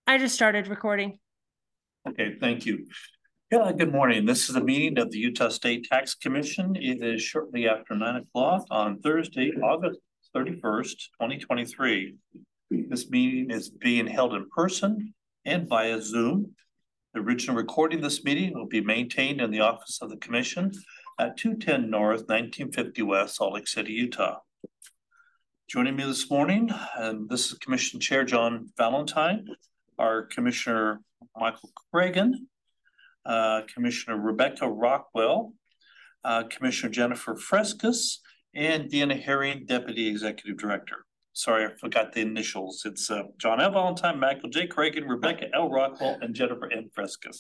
I just started recording. Okay, thank you. Yeah, good morning. This is a meeting of the Utah State Tax Commission. It is shortly after 9 o'clock on Thursday, August 31st, 2023. This meeting is being held in person and via Zoom. The original recording of this meeting will be maintained in the office of the Commission at 210 North, 1950 West, Salt Lake City, Utah. Joining me this morning, this is Commission Chair John Valentine, our Commissioner Michael Cragen, Commissioner Rebecca Rockwell, Commissioner Jennifer Frescus, and Deanna Herring, Deputy Executive Director. Sorry, I forgot the initials. It's John L. Valentine, Michael J. Cragen, Rebecca L. Rockwell, and Jennifer N. Frescus.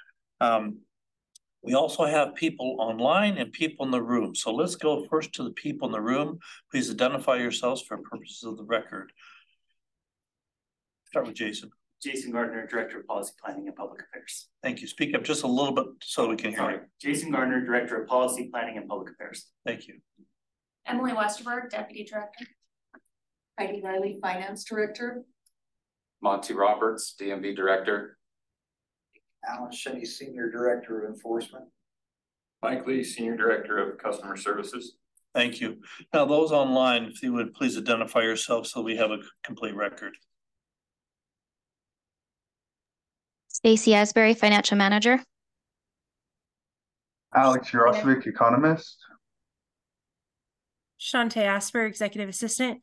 We also have people online and people in the room. So let's go first to the people in the room. Please identify yourselves for purposes of the record. Start with Jason. Jason Gardner, Director of Policy Planning and Public Affairs. Thank you. Speak up just a little bit so we can hear you. Jason Gardner, Director of Policy Planning and Public Affairs. Thank you. Emily Westerberg, Deputy Director. Heidi Riley, Finance Director. Monty Roberts, DMV Director. Alan Shenny, Senior Director of Enforcement. Mike Lee, Senior Director of Customer Services. Thank you. Now, those online, if you would please identify yourself so we have a complete record. Stacy Asbury, Financial Manager. Alex Yarosevic, Economist. Shantae Asper, Executive Assistant.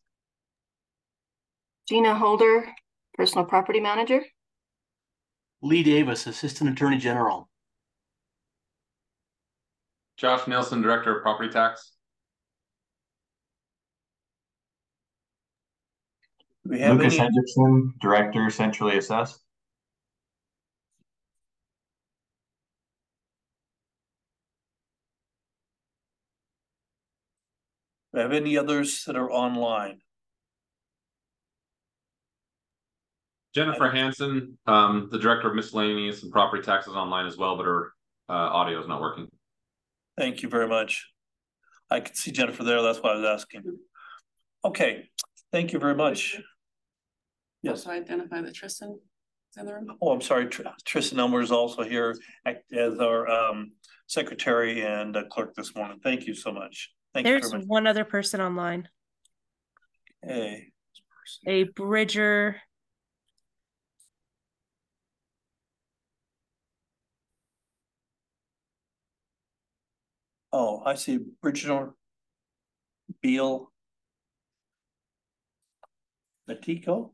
Gina Holder, Personal Property Manager. Lee Davis, Assistant Attorney General. Josh Nielsen, Director of Property Tax. Lucas Hendrickson, Director, Centrally Assessed. Do we have any others that are online? Jennifer Hansen, the Director of Miscellaneous and Property Taxes online as well, but her audio is not working. Thank you very much. I can see Jennifer there. That's why I was asking. Okay, thank you very much. Yes. Also identify that Tristan is in the room. Oh, I'm sorry. Tristan Elmer is also here as our secretary and clerk this morning. Thank you so much. There's one other person online. Hey. A Bridger. Oh, I see. Bridger Beal Matico.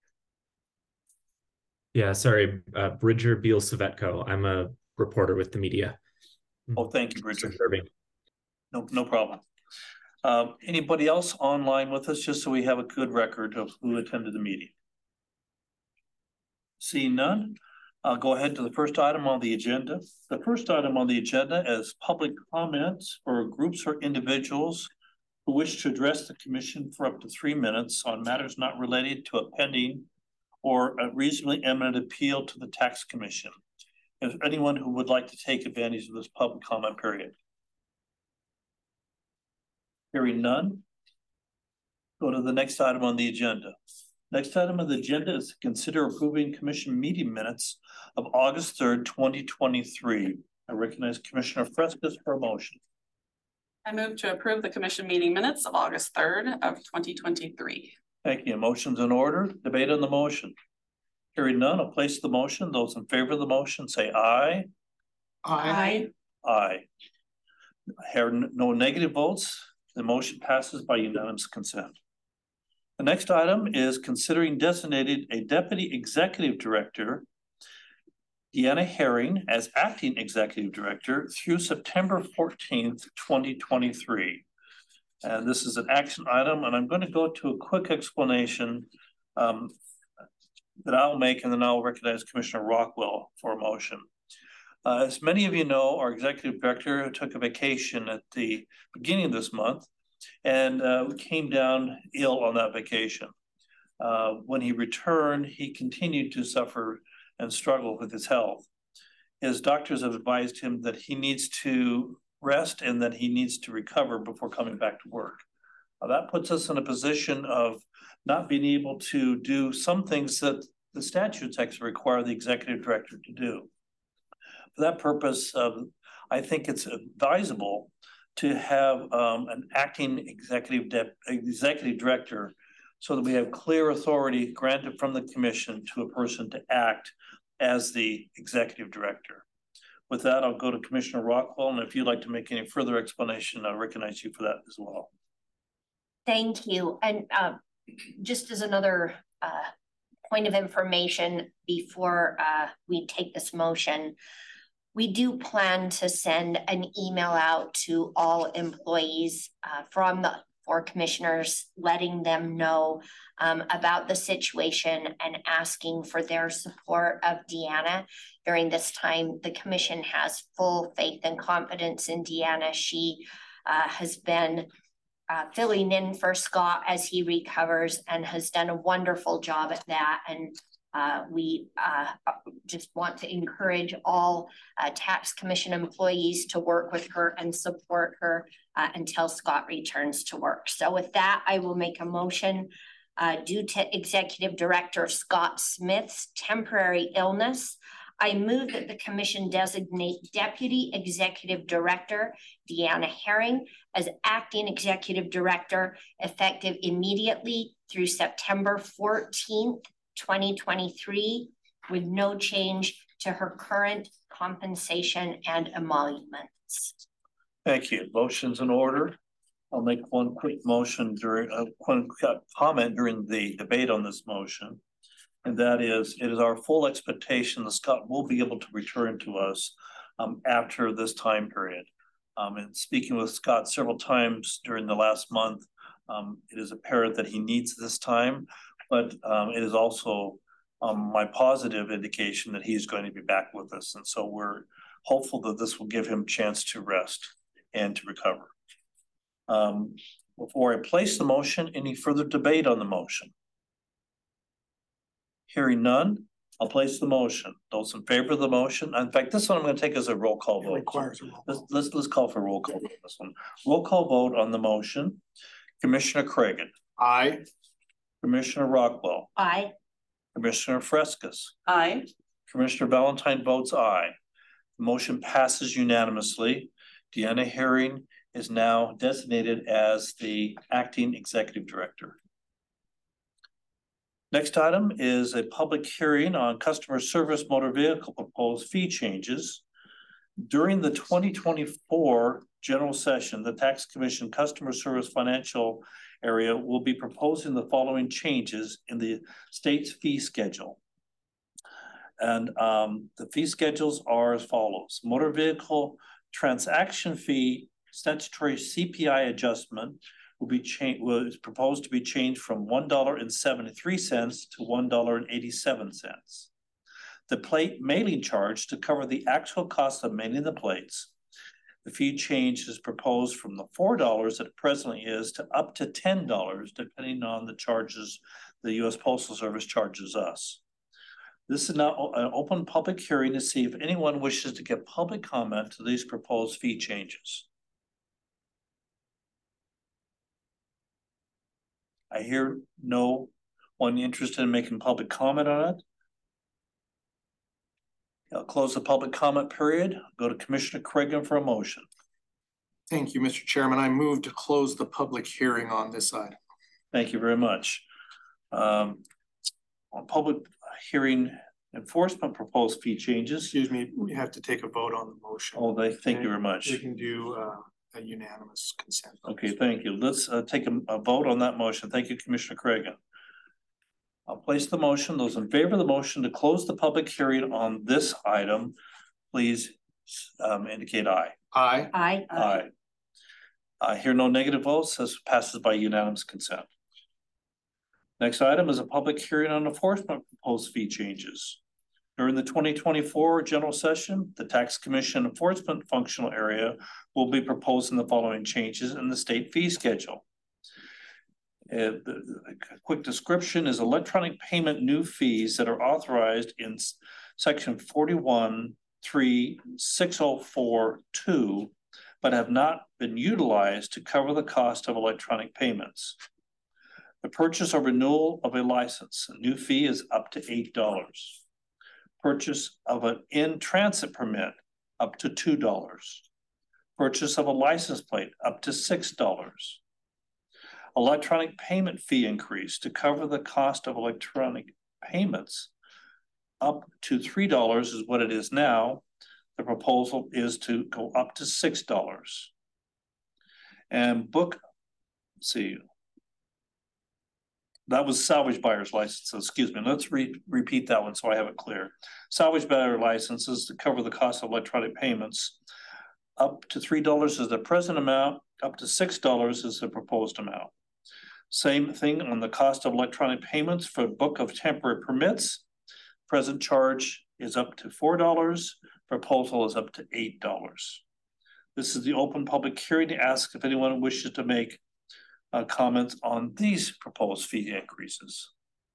Yeah, sorry, Bridger Beal Savetko. I'm a reporter with the media. Oh, thank you, Bridger. No problem. Anybody else online with us, just so we have a good record of who attended the meeting? Seeing none, I'll go ahead to the first item on the agenda. The first item on the agenda is public comments for groups or individuals who wish to address the commission for up to 3 minutes on matters not related to a pending or a reasonably imminent appeal to the tax commission. Is there anyone who would like to take advantage of this public comment period? Hearing none, go to the next item on the agenda. Next item on the agenda is to consider approving commission meeting minutes of August 3rd, 2023. I recognize Commissioner Frescus for a motion. I move to approve the commission meeting minutes of August 3rd of 2023. Thank you. Motion's in order. Debate on the motion. Hearing none, I'll place the motion. Those in favor of the motion say aye. Aye. Aye. Hear no negative votes. The motion passes by unanimous consent. The next item is considering designated a Deputy Executive Director, Deanna Herring, as Acting Executive Director through September 14th, 2023. And this is an action item, and I'm going to go to a quick explanation that I'll make, and then I'll recognize Commissioner Rockwell for a motion. As many of you know, our Executive Director took a vacation at the beginning of this month, and came down ill on that vacation. When he returned, he continued to suffer and struggle with his health. His doctors have advised him that he needs to rest and that he needs to recover before coming back to work. That puts us in a position of not being able to do some things that the statutes actually require the executive director to do. For that purpose, I think it's advisable to have an acting executive director so that we have clear authority granted from the commission to a person to act as the executive director. With that, I'll go to Commissioner Rockwell, and if you'd like to make any further explanation, I recognize you for that as well. Thank you. And just as another point of information before we take this motion, we do plan to send an email out to all employees from the 4 commissioners, letting them know about the situation and asking for their support of Deanna during this time. The commission has full faith and confidence in Deanna. She has been filling in for Scott as he recovers and has done a wonderful job at that. And we just want to encourage all tax commission employees to work with her and support her until Scott returns to work. So with that, I will make a motion due to Executive Director Scott Smith's temporary illness. I move that the commission designate Deputy Executive Director Deanna Herring as acting Executive Director effective immediately through September 14th, 2023, with no change to her current compensation and emoluments. Thank you. Motion's in order. I'll make one quick motion during one comment during the debate on this motion. And that is, it is our full expectation that Scott will be able to return to us after this time period. And speaking with Scott several times during the last month, it is apparent that he needs this time, but it is also my positive indication that he's going to be back with us. And so we're hopeful that this will give him a chance to rest and to recover. Before I place the motion, any further debate on the motion? Hearing none, I'll place the motion. Those in favor of the motion. In fact, this one I'm going to take as a roll call vote. Requires a roll call. Let's call for a roll call on this one. Roll call vote on the motion. Commissioner Cragen. Aye. Commissioner Rockwell. Aye. Commissioner Frescas. Aye. Commissioner Valentine votes aye. The motion passes unanimously. Deanna Herring is now designated as the acting executive director. Next item is a public hearing on customer service motor vehicle proposed fee changes. During the 2024 general session, the Tax Commission Customer Service Financial area will be proposing the following changes in the state's fee schedule. And the fee schedules are as follows. Motor vehicle transaction fee statutory CPI adjustment was proposed to be changed from $1.73 to $1.87. The plate mailing charge to cover the actual cost of mailing the plates. The fee change is proposed from the $4 that it presently is to up to $10, depending on the charges the U.S. Postal Service charges us. This is now an open public hearing to see if anyone wishes to give public comment to these proposed fee changes. I hear no one interested in making public comment on it. I'll close the public comment period. Go to Commissioner Cragen for a motion. Thank you, Mr. Chairman. I move to close the public hearing on this item. Thank you very much. On public hearing enforcement proposed fee changes. Excuse me, we have to take a vote on the motion. Oh, thank you very much. We can do a unanimous consent. Okay, thank you. Let's take a vote on that motion. Thank you, Commissioner Cragen. I'll place the motion. Those in favor of the motion to close the public hearing on this item, please indicate aye. Aye. Aye. Aye. I hear no negative votes. This passes by unanimous consent. Next item is a public hearing on enforcement proposed fee changes. During the 2024 general session, the Tax Commission Enforcement Functional Area will be proposing the following changes in the state fee schedule. A quick description is electronic payment new fees that are authorized in section 41.3.6042, but have not been utilized to cover the cost of electronic payments. The purchase or renewal of a license, a new fee is up to $8. Purchase of an in-transit permit, up to $2. Purchase of a license plate, up to $6. Electronic payment fee increase to cover the cost of electronic payments, up to $3 is what it is now. The proposal is to go up to $6. And book, let's see. That was salvage buyer's license, excuse me. Let's repeat that one so I have it clear. Salvage buyer licenses to cover the cost of electronic payments. Up to $3 is the present amount, up to $6 is the proposed amount. Same thing on the cost of electronic payments for book of temporary permits. Present charge is up to $4, proposal is up to $8. This is the open public hearing to ask if anyone wishes to make comments on these proposed fee increases.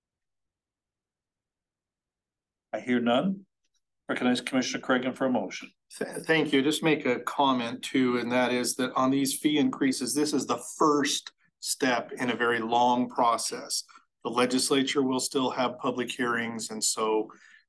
I hear none. Recognize Commissioner Cregan for a motion. Thank you. Just make a comment too, and that is that on these fee increases, this is the first step in a very long process. The legislature will still have public hearings, and so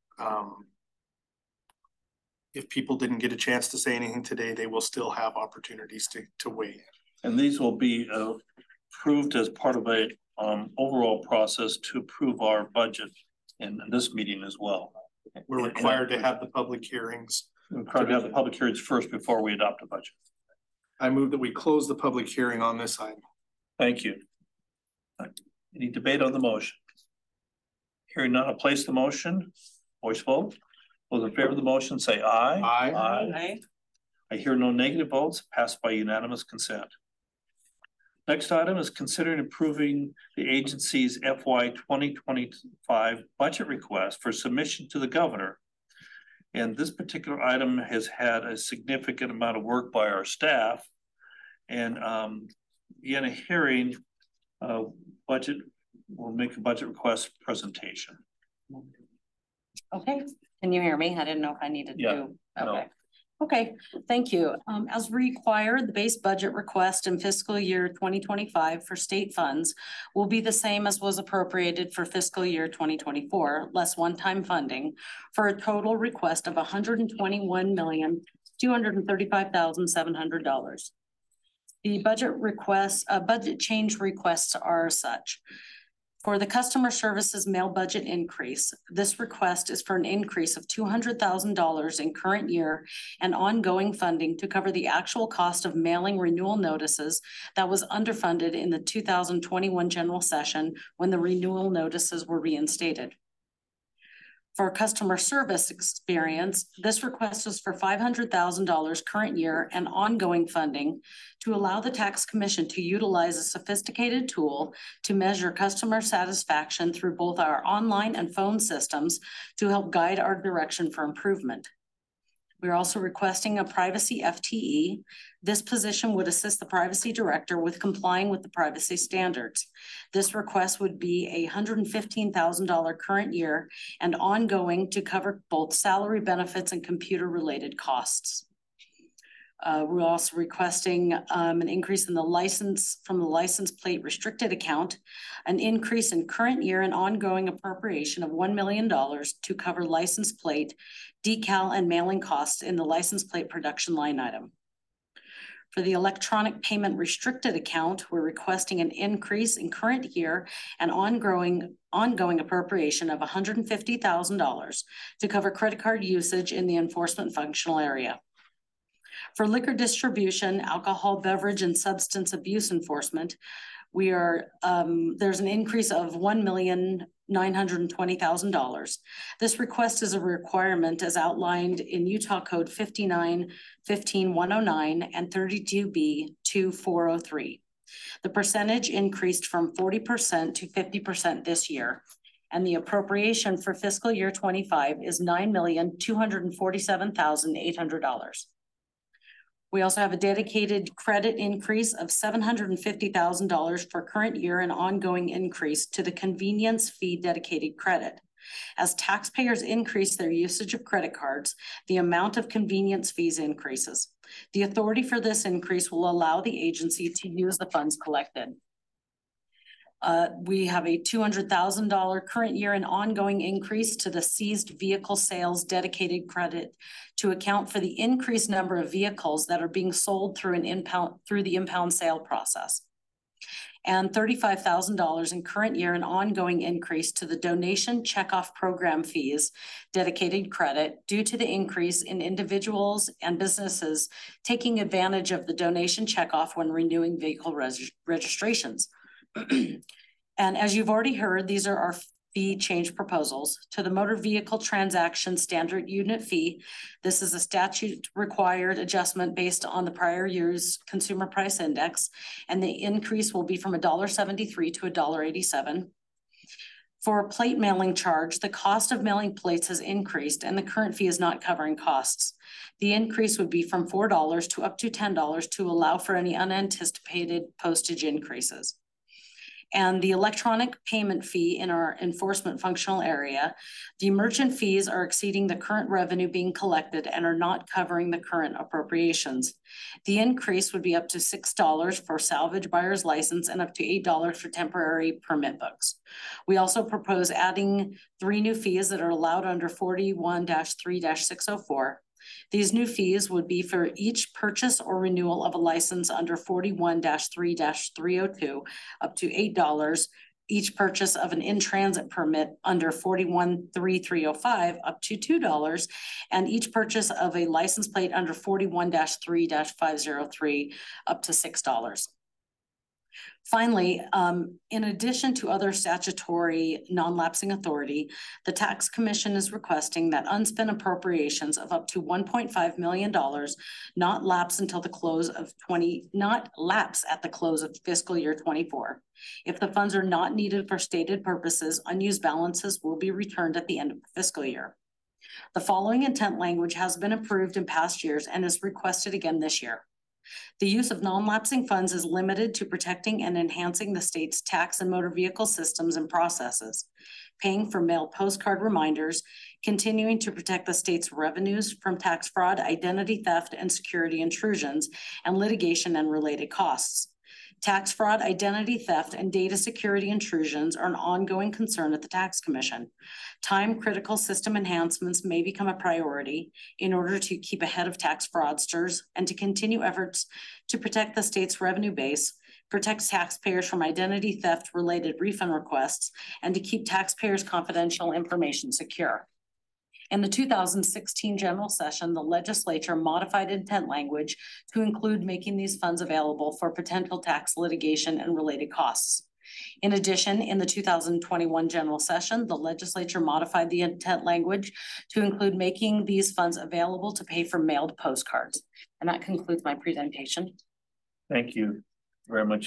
if people didn't get a chance to say anything today, they will still have opportunities to weigh in. And these will be approved as part of a overall process to approve our budget in this meeting as well. We're required to have the public hearings. We're required to have the public hearings first before we adopt a budget. I move that we close the public hearing on this item. Thank you. Any debate on the motion? Hearing none, I'll place the motion. Voice vote. Those in favor of the motion say aye. Aye. Aye. I hear no negative votes. Passed by unanimous consent. Next item is considering approving the agency's FY 2025 budget request for submission to the governor. And this particular item has had a significant amount of work by our staff. And in a hearing, budget will make a budget request presentation. Okay, can you hear me? I didn't know if I needed to. Okay. No. Okay, thank you. As required, the base budget request in fiscal year 2025 for state funds will be the same as was appropriated for fiscal year 2024, less one-time funding, for a total request of $121,235,700. The budget change requests are such. For the customer services mail budget increase, this request is for an increase of $200,000 in current year and ongoing funding to cover the actual cost of mailing renewal notices that was underfunded in the 2021 general session when the renewal notices were reinstated. For customer service experience, this request is for $500,000 current year and ongoing funding to allow the tax commission to utilize a sophisticated tool to measure customer satisfaction through both our online and phone systems to help guide our direction for improvement. We're also requesting a privacy FTE. This position would assist the privacy director with complying with the privacy standards. This request would be a $115,000 current year and ongoing to cover both salary benefits and computer related costs. We're also requesting an increase in the license from the license plate restricted account, an increase in current year and ongoing appropriation of $1 million to cover license plate, decal and mailing costs in the license plate production line item. For the electronic payment restricted account, we're requesting an increase in current year and ongoing appropriation of $150,000 to cover credit card usage in the enforcement functional area. For liquor distribution, alcohol, beverage, and substance abuse enforcement, we are there's an increase of $1,920,000. This request is a requirement as outlined in Utah Code 59-15-109 and 32B-2403. The percentage increased from 40% to 50% this year, and the appropriation for fiscal year 25 is $9,247,800. We also have a dedicated credit increase of $750,000 for current year and ongoing increase to the convenience fee dedicated credit. As taxpayers increase their usage of credit cards, the amount of convenience fees increases. The authority for this increase will allow the agency to use the funds collected. We have a $200,000 current year and ongoing increase to the seized vehicle sales dedicated credit to account for the increased number of vehicles that are being sold through the impound sale process. And $35,000 in current year and ongoing increase to the donation checkoff program fees dedicated credit due to the increase in individuals and businesses taking advantage of the donation checkoff when renewing vehicle registrations. And as you've already heard, these are our fee change proposals. To the motor vehicle transaction standard unit fee, this is a statute required adjustment based on the prior year's consumer price index, and the increase will be from $1.73 to $1.87. For a plate mailing charge, the cost of mailing plates has increased and the current fee is not covering costs. The increase would be from $4 to up to $10 to allow for any unanticipated postage increases. And the electronic payment fee in our enforcement functional area, the merchant fees are exceeding the current revenue being collected and are not covering the current appropriations. The increase would be up to $6 for salvage buyer's license and up to $8 for temporary permit books. We also propose adding 3 new fees that are allowed under 41-3-604. These new fees would be for each purchase or renewal of a license under 41-3-302 up to $8, each purchase of an in-transit permit under 41-3-305 up to $2, and each purchase of a license plate under 41-3-503 up to $6. Finally, in addition to other statutory non-lapsing authority, the Tax Commission is requesting that unspent appropriations of up to $1.5 million not lapse at the close of fiscal year 24. If the funds are not needed for stated purposes, unused balances will be returned at the end of the fiscal year. The following intent language has been approved in past years and is requested again this year. The use of non-lapsing funds is limited to protecting and enhancing the state's tax and motor vehicle systems and processes, paying for mail postcard reminders, continuing to protect the state's revenues from tax fraud, identity theft, and security intrusions, and litigation and related costs. Tax fraud, identity theft, and data security intrusions are an ongoing concern at the Tax Commission. Time-critical system enhancements may become a priority in order to keep ahead of tax fraudsters and to continue efforts to protect the state's revenue base, protect taxpayers from identity theft-related refund requests, and to keep taxpayers' confidential information secure. In the 2016 general session, the legislature modified intent language to include making these funds available for potential tax litigation and related costs. In addition, in the 2021 general session, the legislature modified the intent language to include making these funds available to pay for mailed postcards. And that concludes my presentation. Thank you very much.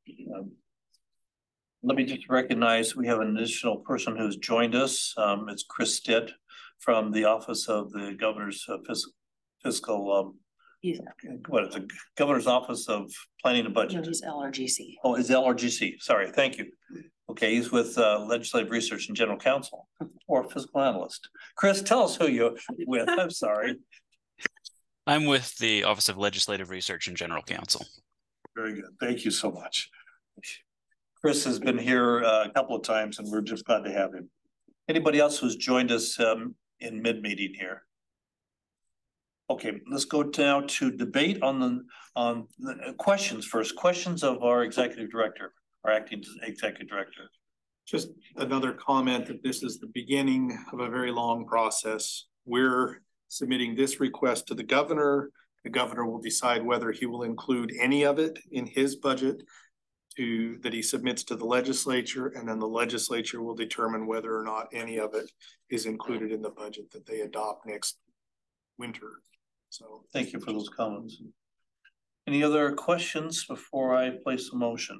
Let me just recognize we have an additional person who's joined us. It's Chris Stitt from the Office of the Governor's Fiscal, what is it? Governor's Office of Planning and Budget. No, he's LRGC. Oh, it's LRGC. Sorry, thank you. Okay, he's with Legislative Research and General Counsel or Fiscal Analyst. Chris, tell us who you're with. I'm sorry. I'm with the Office of Legislative Research and General Counsel. Very good. Thank you so much. Chris has been here a couple of times and we're just glad to have him. Anybody else who's joined us in mid-meeting here? Okay, let's go now to debate on the questions first. Questions of our executive director, our acting executive director. Just another comment that this is the beginning of a very long process. We're submitting this request to the governor. The governor will decide whether he will include any of it in his budget that he submits to the legislature, and then the legislature will determine whether or not any of it is included in the budget that they adopt next winter. So thank you for those comments. Any other questions before I place a motion?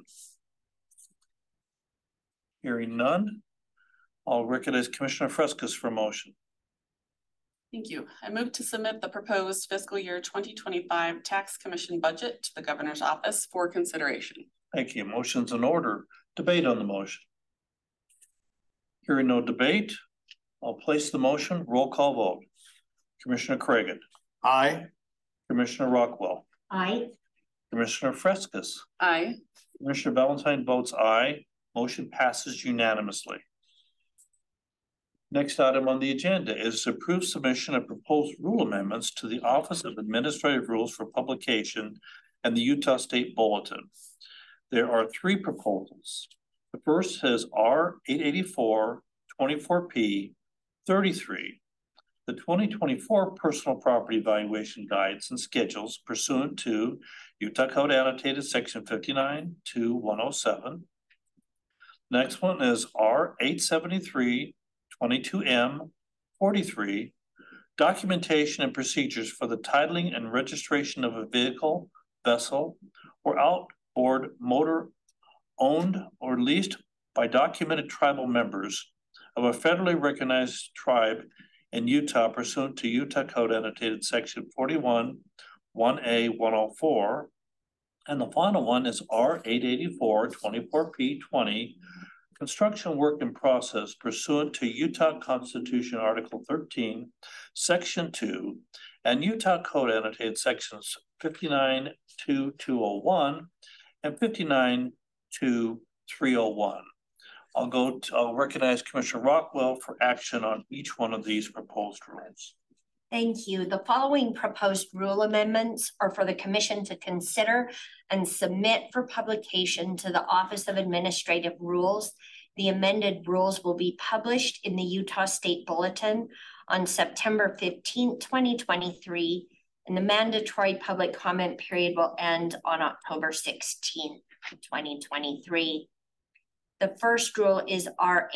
Hearing none, I'll recognize Commissioner Frescas for a motion. Thank you. I move to submit the proposed fiscal year 2025 Tax Commission budget to the Governor's Office for consideration. Thank you. Motion's in order. Debate on the motion. Hearing no debate, I'll place the motion. Roll call vote. Commissioner Cragen. Aye. Commissioner Rockwell. Aye. Commissioner Frescas. Aye. Commissioner Valentine votes aye. Motion passes unanimously. Next item on the agenda is approved submission of proposed rule amendments to the Office of Administrative Rules for publication and the Utah State Bulletin. There are three proposals. The first is R 884-24P 33. The 2024 Personal Property Valuation Guides and Schedules pursuant to Utah Code Annotated Section 59-107. Next one is R 873-22M 43. Documentation and procedures for the titling and registration of a vehicle, vessel, or outboard motor owned or leased by documented tribal members of a federally recognized tribe in Utah pursuant to Utah Code Annotated Section 41-1A-104. And the final one is R 884-24P 20. Construction work in process pursuant to Utah Constitution Article 13, Section 2, and Utah Code Annotated Sections 59-201 and 59-301. I'll recognize Commissioner Rockwell for action on each one of these proposed rules. Thank you. The following proposed rule amendments are for the Commission to consider and submit for publication to the Office of Administrative Rules. The amended rules will be published in the Utah State Bulletin on September 15, 2023, and the mandatory public comment period will end on October 16, 2023. The first rule is R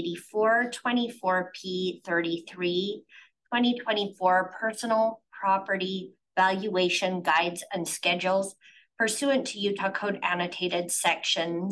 884-24P 33, 2024 Personal Property Valuation Guides and Schedules pursuant to Utah Code Annotated Section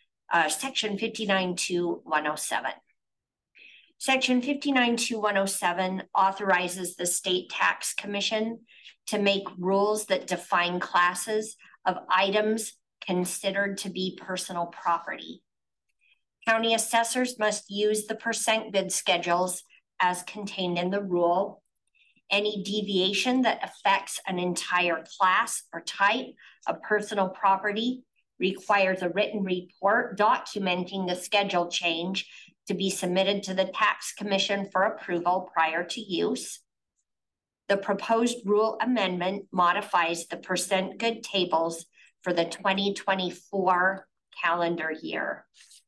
59-107. Section 59-107 authorizes the State Tax Commission to make rules that define classes of items considered to be personal property. County assessors must use the percent bid schedules as contained in the rule. Any deviation that affects an entire class or type of personal property requires a written report documenting the schedule change to be submitted to the Tax Commission for approval prior to use. The proposed rule amendment modifies the percent good tables for the 2024 calendar year.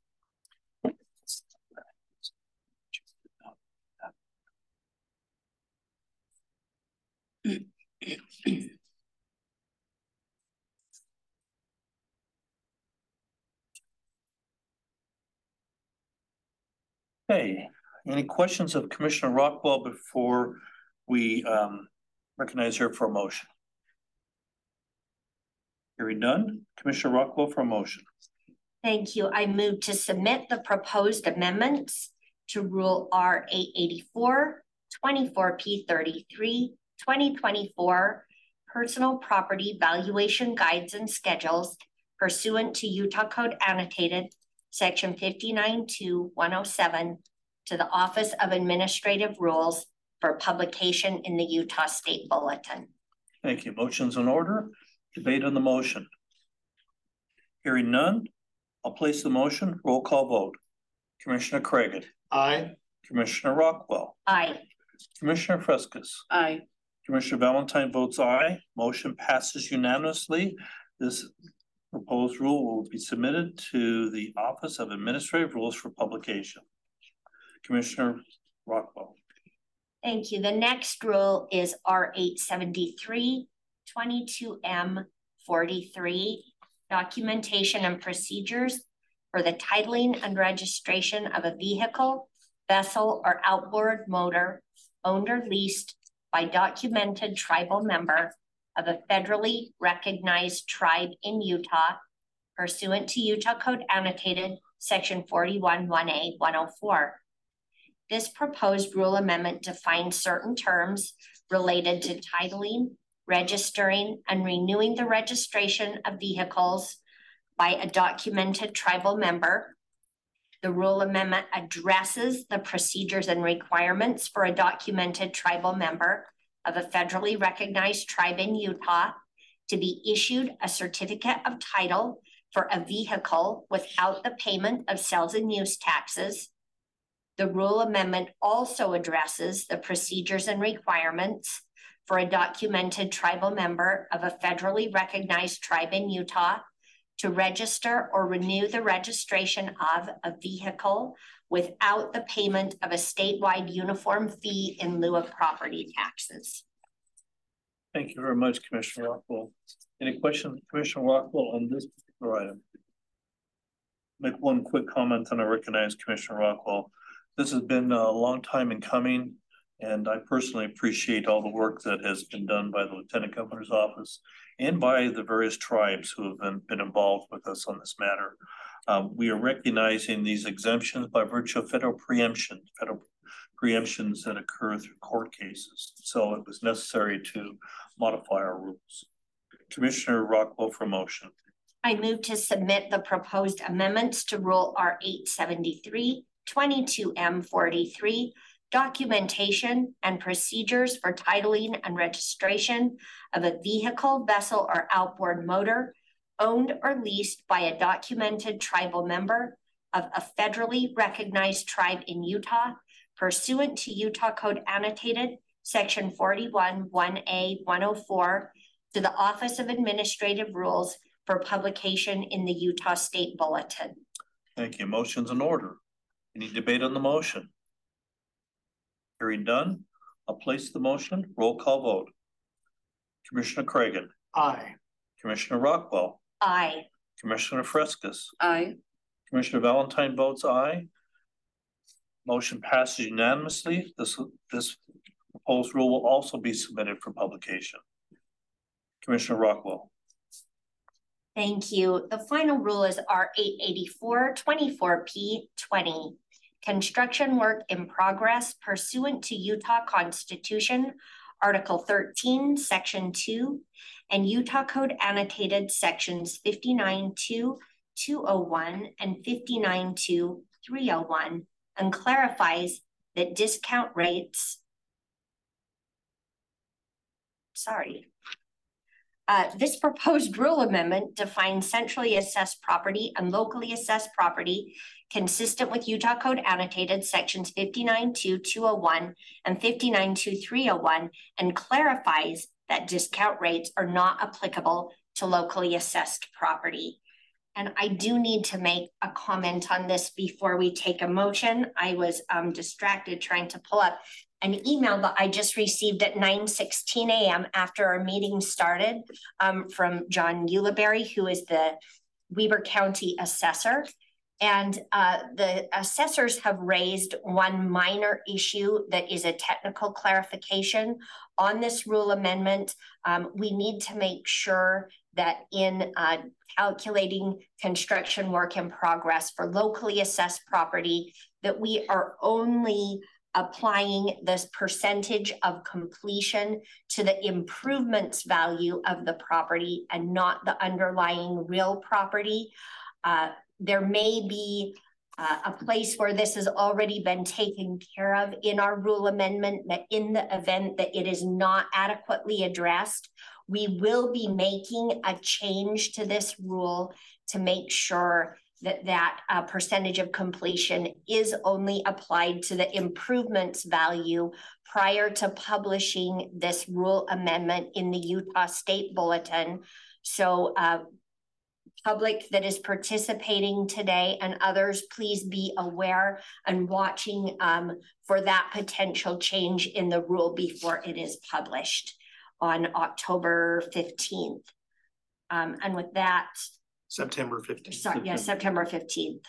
Okay, any questions of Commissioner Rockwell before we recognize her for a motion? Hearing none, Commissioner Rockwell for a motion. Thank you. I move to submit the proposed amendments to Rule R 884-24P 33, 2024 Personal Property Valuation Guides and Schedules pursuant to Utah Code Annotated Section 59-107 to the Office of Administrative Rules for publication in the Utah State Bulletin. Thank you. Motion's in order. Debate on the motion. Hearing none, I'll place the motion. Roll call vote. Commissioner Craighead. Aye. Commissioner Rockwell. Aye. Commissioner Frescas. Aye. Commissioner Valentine votes aye. Motion passes unanimously. This proposed rule will be submitted to the Office of Administrative Rules for publication. Commissioner Rockwell. Thank you. The next rule is R 873-22M 43, documentation and procedures for the titling and registration of a vehicle, vessel, or outboard motor owned or leased by documented tribal member of a federally recognized tribe in Utah pursuant to Utah Code Annotated Section 41-1A-104. This proposed rule amendment defines certain terms related to titling, registering, and renewing the registration of vehicles by a documented tribal member. The rule amendment addresses the procedures and requirements for a documented tribal member of a federally recognized tribe in Utah to be issued a certificate of title for a vehicle without the payment of sales and use taxes. The rule amendment also addresses the procedures and requirements for a documented tribal member of a federally recognized tribe in Utah to register or renew the registration of a vehicle without the payment of a statewide uniform fee in lieu of property taxes. Thank you very much, Commissioner Rockwell. Any questions, Commissioner Rockwell, on this particular item? Make one quick comment and I recognize Commissioner Rockwell. This has been a long time in coming, and I personally appreciate all the work that has been done by the Lieutenant Governor's office and by the various tribes who have been involved with us on this matter. We are recognizing these exemptions by virtue of federal preemptions that occur through court cases. So it was necessary to modify our rules. Commissioner Rockwell for motion. I move to submit the proposed amendments to Rule R-873, 22M43, documentation and procedures for titling and registration of a vehicle, vessel, or outboard motor owned or leased by a documented tribal member of a federally recognized tribe in Utah pursuant to Utah Code Annotated Section 41 1A 104 to the Office of Administrative Rules for publication in the Utah State Bulletin. Thank you. Motion's in order. Any debate on the motion? Hearing done, I'll place the motion. Roll call vote. Commissioner Cragen. Aye. Commissioner Rockwell. Aye. Commissioner Frescus. Aye. Commissioner Valentine votes aye. Motion passes unanimously. This proposed rule will also be submitted for publication. Commissioner Rockwell. Thank you. The final rule is R-884 24P20. Construction work in progress pursuant to Utah Constitution, Article 13, Section 2, and Utah Code Annotated Sections 59.2.201 and 59.2.301, and clarifies that discount rates, this proposed rule amendment defines centrally assessed property and locally assessed property consistent with Utah Code Annotated Sections 59.2.201 and 59.2.301, and clarifies that discount rates are not applicable to locally assessed property. And I do need to make a comment on this before we take a motion. I was distracted trying to pull up an email that I just received at 9:16 a.m. after our meeting started from John Ulibarri, who is the Weber County assessor. And the assessors have raised one minor issue that is a technical clarification on this rule amendment. We need to make sure that in calculating construction work in progress for locally assessed property, that we are only applying this percentage of completion to the improvements value of the property and not the underlying real property. There may be a place where this has already been taken care of in our rule amendment, that in the event that it is not adequately addressed, we will be making a change to this rule to make sure that that percentage of completion is only applied to the improvements value prior to publishing this rule amendment in the Utah State Bulletin. So public that is participating today and others, please be aware and watching for that potential change in the rule before it is published on October 15th. And with that, September 15th. Sorry, yeah, September 15th.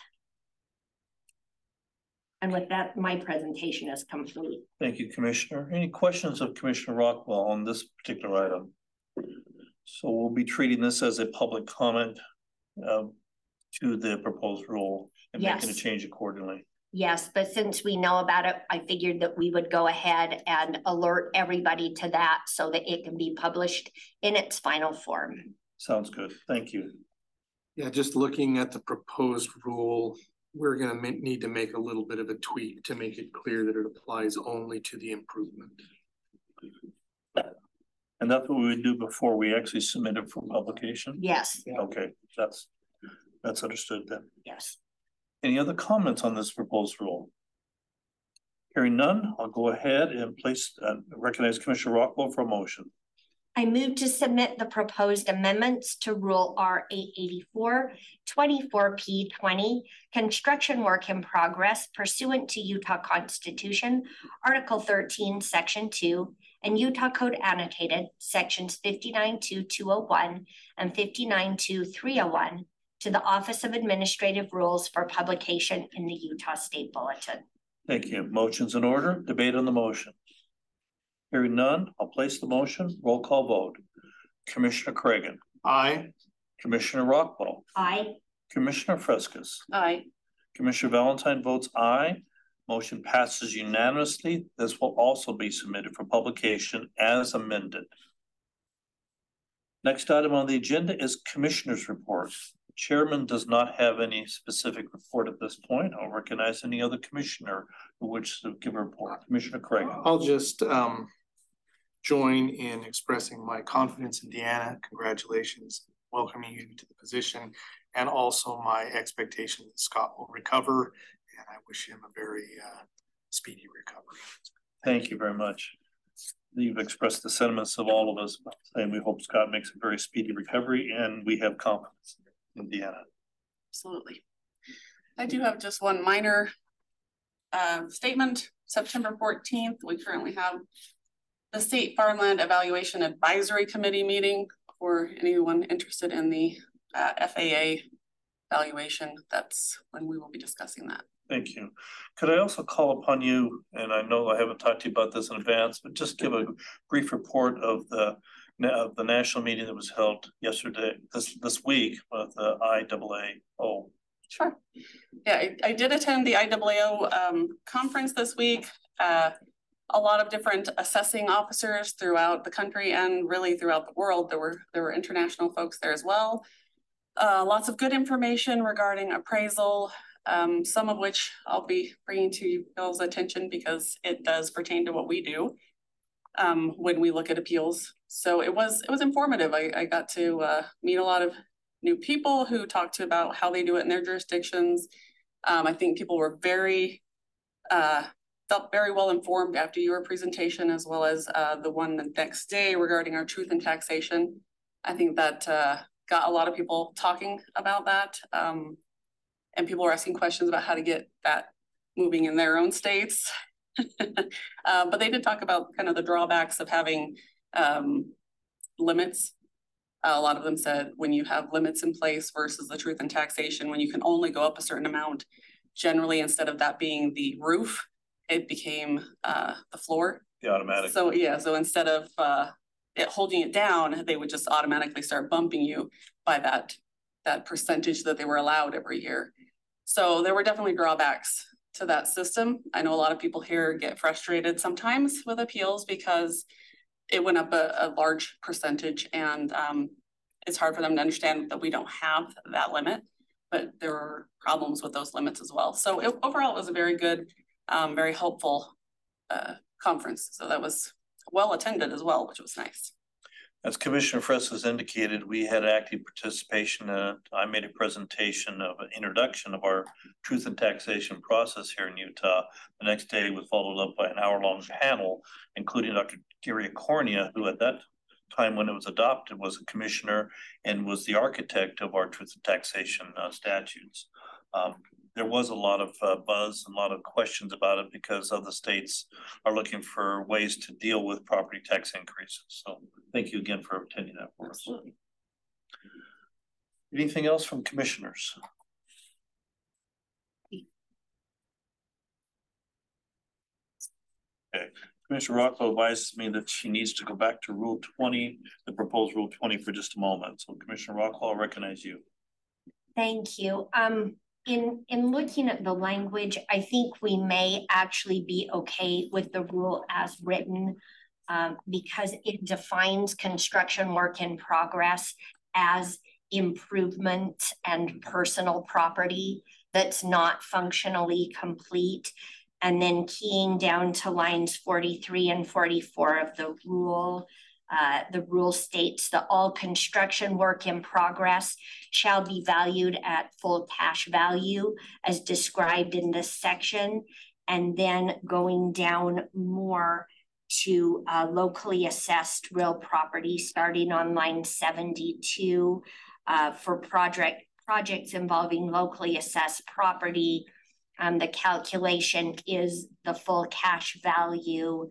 And with that, my presentation is complete. Thank you, Commissioner. Any questions of Commissioner Rockwell on this particular item? So we'll be treating this as a public comment to the proposed rule and making a change accordingly. Yes, but since we know about it, I figured that we would go ahead and alert everybody to that so that it can be published in its final form. Sounds good. Thank you. Yeah, just looking at the proposed rule, we're going to need to make a little bit of a tweak to make it clear that it applies only to the improvement. And that's what we would do before we actually submit it for publication? Yes. Okay, that's That's understood then. Yes. Any other comments on this proposed rule? Hearing none, I'll go ahead and recognize Commissioner Rockwell for a motion. I move to submit the proposed amendments to Rule R 884 24P20, construction work in progress pursuant to Utah Constitution, Article 13, Section 2, and Utah Code Annotated, Sections 59.2.201 and 59.2.301, to the Office of Administrative Rules for publication in the Utah State Bulletin. Thank you. Motion's in order. Debate on the motion. Hearing none, I'll place the motion. Roll call vote. Commissioner Cregan. Aye. Commissioner Rockwell. Aye. Commissioner Frescas. Aye. Commissioner Valentine votes aye. Motion passes unanimously. This will also be submitted for publication as amended. Next item on the agenda is Commissioner's Report. Chairman does not have any specific report at this point. I'll recognize any other commissioner who wishes to give a report. Commissioner Craig. I'll just join in expressing my confidence in Deanna. Congratulations, welcoming you to the position, and also my expectation that Scott will recover, and I wish him a very speedy recovery. Thank you very much. You've expressed the sentiments of all of us, and we hope Scott makes a very speedy recovery, and we have confidence in Deanna. Absolutely. I do have just one minor statement. September 14th, we currently have the State Farmland Evaluation Advisory Committee meeting for anyone interested in the FAA evaluation. That's when we will be discussing that. Thank you. Could I also call upon you, and I know I haven't talked to you about this in advance, but just give a brief report of the national meeting that was held yesterday, this week with the IAAO. Sure. Yeah, I did attend the IAAO conference this week. A lot of different assessing officers throughout the country and really throughout the world. There were international folks there as well. Lots of good information regarding appraisal, some of which I'll be bringing to you Bill's attention because it does pertain to what we do when we look at appeals. So it was informative. I got to meet a lot of new people who talked about how they do it in their jurisdictions. I think people were felt very well informed after your presentation, as well as the one the next day regarding our truth in taxation. I think that got a lot of people talking about that. And people were asking questions about how to get that moving in their own states. But they did talk about kind of the drawbacks of having limits. A lot of them said when you have limits in place versus the truth in taxation, when you can only go up a certain amount, generally instead of that being the roof, it became the floor. The automatic. So yeah, so instead of holding it down, they would just automatically start bumping you by that percentage that they were allowed every year. So there were definitely drawbacks to that system. I know a lot of people here get frustrated sometimes with appeals because it went up a large percentage, and it's hard for them to understand that we don't have that limit, but there are problems with those limits as well. So overall, it was a very good, very helpful conference. So that was well attended as well, which was nice. As Commissioner Frescas indicated, we had active participation. I made a presentation of an introduction of our truth and taxation process here in Utah. The next day was followed up by an hour-long panel, including Dr. Gary Cornea, who at that time when it was adopted was a commissioner and was the architect of our truth and taxation statutes. There was a lot of buzz and a lot of questions about it because other states are looking for ways to deal with property tax increases. So thank you again for attending that for us. Anything else from commissioners? Okay. Commissioner Rockwell advises me that she needs to go back to Rule 20, the proposed Rule 20 for just a moment. So Commissioner Rockwell, I'll recognize you. Thank you. In looking at the language, I think we may actually be okay with the rule as written because it defines construction work in progress as improvement and personal property that's not functionally complete. And then keying down to lines 43 and 44 of the rule, The rule states that all construction work in progress shall be valued at full cash value as described in this section. And then going down more to locally assessed real property, starting on line 72 for projects involving locally assessed property. The calculation is the full cash value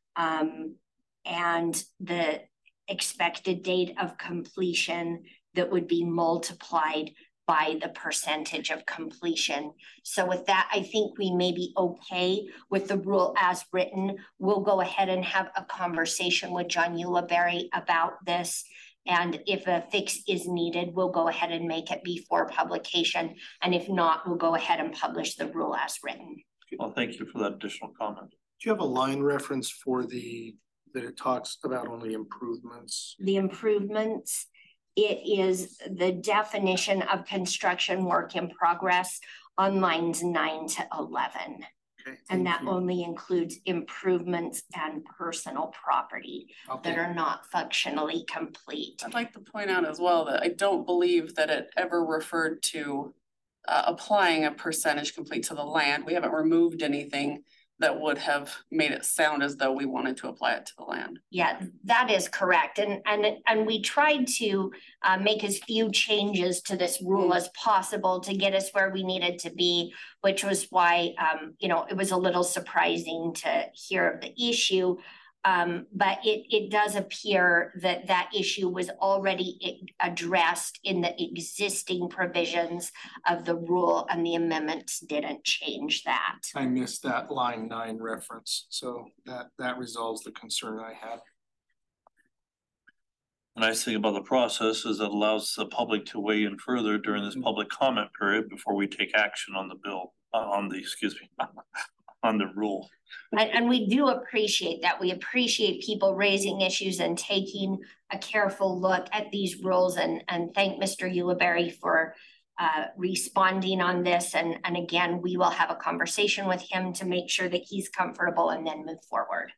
and the expected date of completion that would be multiplied by the percentage of completion. So with that, I think we may be okay with the rule as written. We'll go ahead and have a conversation with John Ulibarri about this. And if a fix is needed, we'll go ahead and make it before publication. And if not, we'll go ahead and publish the rule as written. Well, thank you for that additional comment. Do you have a line reference for that it talks about only improvements? The improvements, it is the definition of construction work in progress on lines 9 to 11. Okay, and that only includes improvements and personal property that are not functionally complete. I'd like to point out as well that I don't believe that it ever referred to applying a percentage complete to the land. We haven't removed anything that would have made it sound as though we wanted to apply it to the land. Yeah, that is correct. And we tried to make as few changes to this rule as possible to get us where we needed to be, which was why, you know, it was a little surprising to hear of the issue. But it does appear that that issue was already addressed in the existing provisions of the rule, and the amendments didn't change that. I missed that line 9 reference, so that resolves the concern I had. The nice thing about the process is it allows the public to weigh in further during this public comment period before we take action on the bill, on the rule. And we do appreciate that. We appreciate people raising issues and taking a careful look at these rules, and thank Mr. Ulibarri for responding on this. And again, we will have a conversation with him to make sure that he's comfortable and then move forward.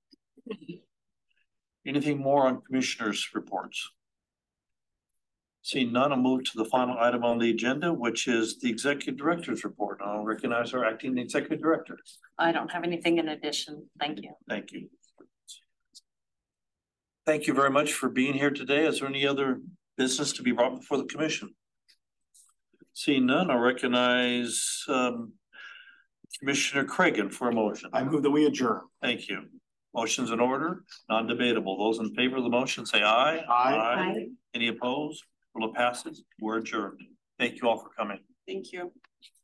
Anything more on commissioners' reports? Seeing none, I'll move to the final item on the agenda, which is the executive director's report. I'll recognize our acting executive director. I don't have anything in addition. Thank you. Thank you. Thank you very much for being here today. Is there any other business to be brought before the commission? Seeing none, I'll recognize Commissioner Cragen for a motion. I move that we adjourn. Thank you. Motion's in order, non-debatable. Those in favor of the motion say aye. Aye. Any opposed? Rule passes. We're adjourned. Thank you all for coming. Thank you.